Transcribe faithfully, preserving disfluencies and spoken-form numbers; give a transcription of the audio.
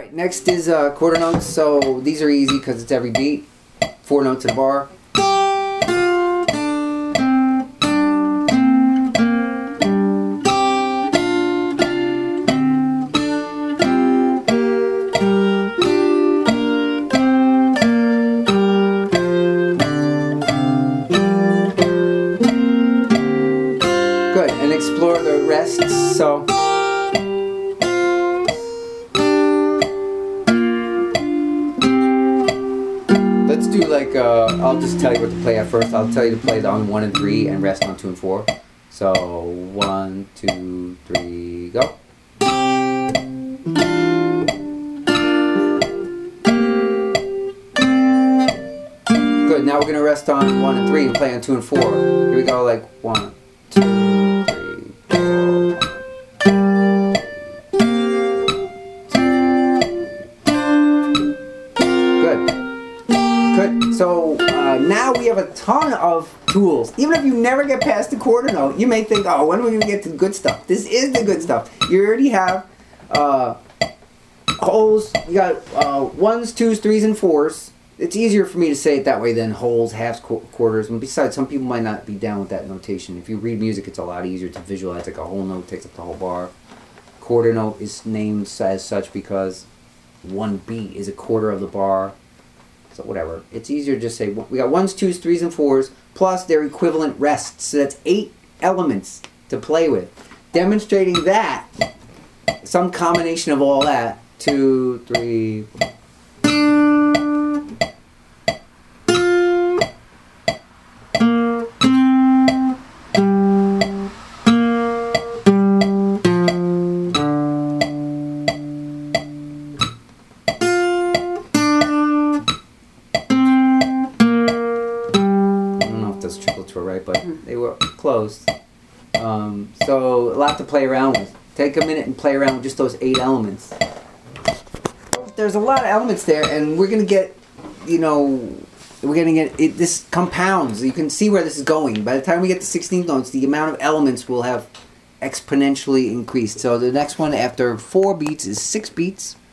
Alright, next is uh, quarter notes. So these are easy because it's every beat. Four notes in a bar. Good, and explore the rests. So let's do like uh, I'll just tell you what to play at first. I'll tell you to play on one and three and rest on two and four. So one, two, three, go. Good. Now we're gonna rest on one and three and play on two and four. Here we go. Like one, two, three, four. Good. Good. So uh, now we have a ton of tools. Even if you never get past the quarter note, you may think, oh, when are we going to get to the good stuff? This is the good stuff. You already have uh, wholes. You got uh, ones, twos, threes, and fours. It's easier for me to say it that way than wholes, halves, qu quarters. And besides, some people might not be down with that notation. If you read music, it's a lot easier to visualize. Like a whole note takes up the whole bar. Quarter note is named as such because one beat is a quarter of the bar. So whatever. It's easier to just say, we got ones, twos, threes, and fours, plus their equivalent rests. So that's eight elements to play with. Demonstrating that, some combination of all that, two, three, four. Those triplets were right, but they were close. Um, so a lot to play around with. Take a minute and play around with just those eight elements. There's a lot of elements there, and we're gonna get, you know, we're gonna get it. This compounds. You can see where this is going. By the time we get to sixteenth notes, the amount of elements will have exponentially increased. So the next one after four beats is six beats.